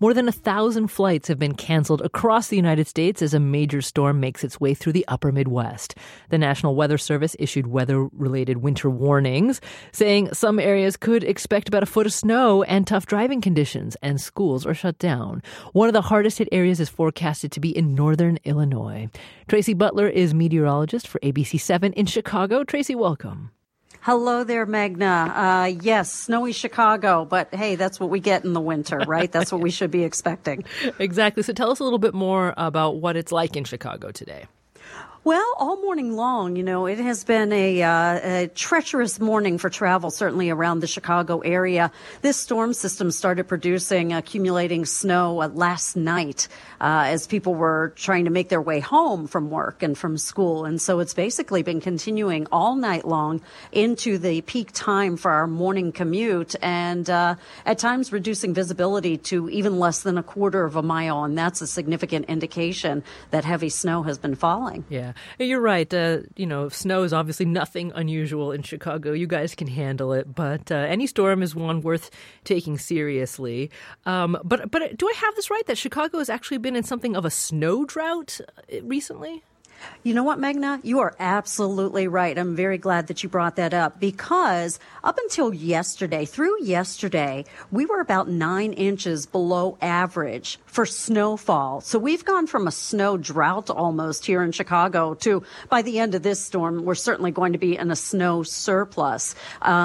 More than 1,000 flights have been canceled across the United States as a major storm makes its way through the upper Midwest. The National Weather Service issued weather-related winter warnings, saying some areas could expect about a foot of snow and tough driving conditions, and schools are shut down. One of the hardest hit areas is forecasted to be in northern Illinois. Tracy Butler is meteorologist for ABC7 in Chicago. Tracy, welcome. Hello there, Magna. Yes, snowy Chicago, but hey, that's what we get in the winter, right? That's what we should be expecting. Exactly. So tell us a little bit more about what it's like in Chicago today. Well, all morning long, it has been a treacherous morning for travel, certainly around the Chicago area. This storm system started accumulating snow last night as people were trying to make their way home from work and from school. And so it's basically been continuing all night long into the peak time for our morning commute and at times reducing visibility to even less than a quarter of a mile. And that's a significant indication that heavy snow has been falling. Yeah. You're right. Snow is obviously nothing unusual in Chicago. You guys can handle it, but any storm is one worth taking seriously. But do I have this right that Chicago has actually been in something of a snow drought recently? You know what, Magna? You are absolutely right. I'm very glad that you brought that up because up until through yesterday, we were about 9 inches below average for snowfall. So we've gone from a snow drought almost here in Chicago to, by the end of this storm, we're certainly going to be in a snow surplus.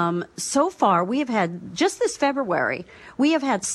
So far, we have had, just this February, we have had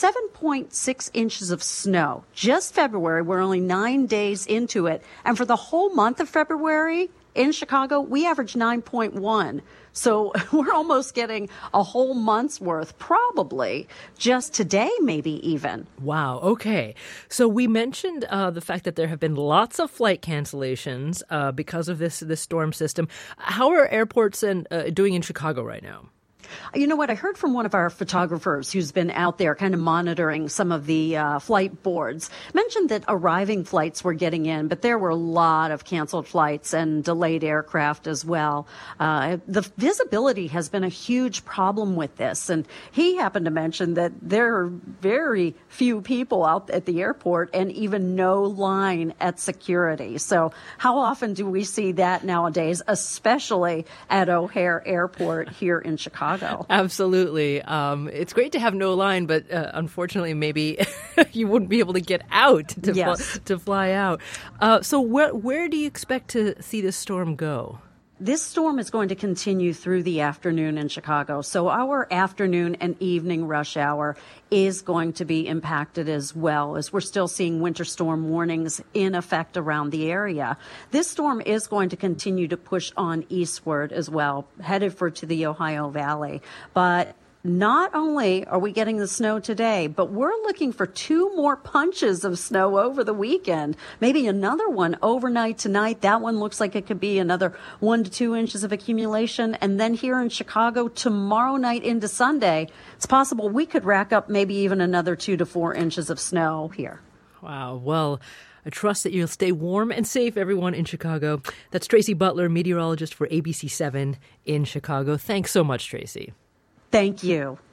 7.6 inches of snow. Just February, we're only 9 days into it. And for the whole month of February in Chicago, we averaged 9.1. So we're almost getting a whole month's worth, probably just today, maybe even. Wow. Okay. So we mentioned the fact that there have been lots of flight cancellations because of this storm system. How are airports doing in Chicago right now? You know what? I heard from one of our photographers who's been out there kind of monitoring some of the flight boards, mentioned that arriving flights were getting in, but there were a lot of canceled flights and delayed aircraft as well. The visibility has been a huge problem with this. And he happened to mention that there are very few people out at the airport and even no line at security. So how often do we see that nowadays, especially at O'Hare Airport here in Chicago? Absolutely. It's great to have no line, but unfortunately, maybe you wouldn't be able to get out to fly out. So where do you expect to see this storm go? This storm is going to continue through the afternoon in Chicago. So our afternoon and evening rush hour is going to be impacted as well, as we're still seeing winter storm warnings in effect around the area. This storm is going to continue to push on eastward as well, headed to the Ohio Valley. But not only are we getting the snow today, but we're looking for 2 more punches of snow over the weekend. Maybe another one overnight tonight. That one looks like it could be another 1 to 2 inches of accumulation. And then here in Chicago tomorrow night into Sunday, it's possible we could rack up maybe even another 2 to 4 inches of snow here. Wow. Well, I trust that you'll stay warm and safe, everyone in Chicago. That's Tracy Butler, meteorologist for ABC7 in Chicago. Thanks so much, Tracy. Thank you.